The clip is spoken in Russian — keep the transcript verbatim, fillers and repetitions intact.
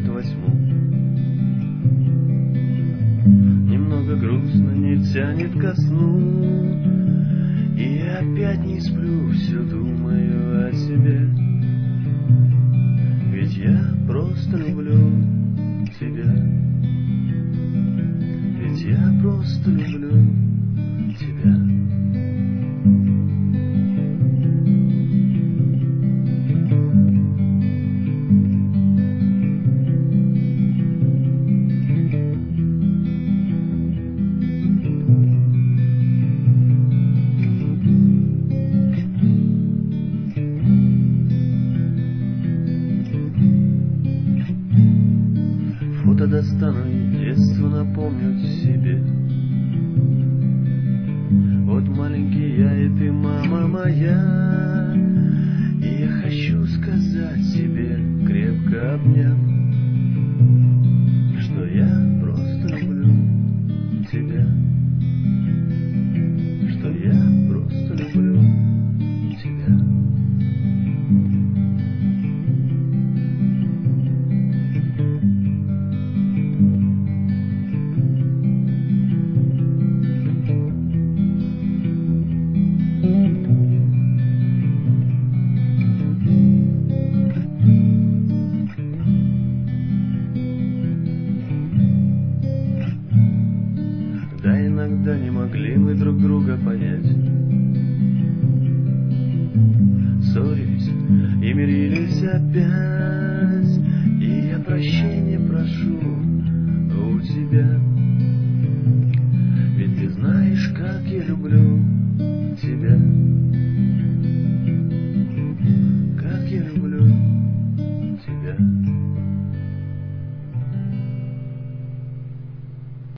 возьму. Немного грустно, не тянет ко сну, и я опять не сплю, все думаю о тебе. Ведь я просто люблю тебя. Ведь я просто люблю тебя. Фото достану и детство напомню себе. Вот маленький я и ты, мама моя, и я хочу сказать себе, крепко обняв, что я просто люблю тебя. Что я просто люблю тебя. Да, иногда не могли мы друг друга понять, ссорились и мирились опять, и я прощения прошу у тебя.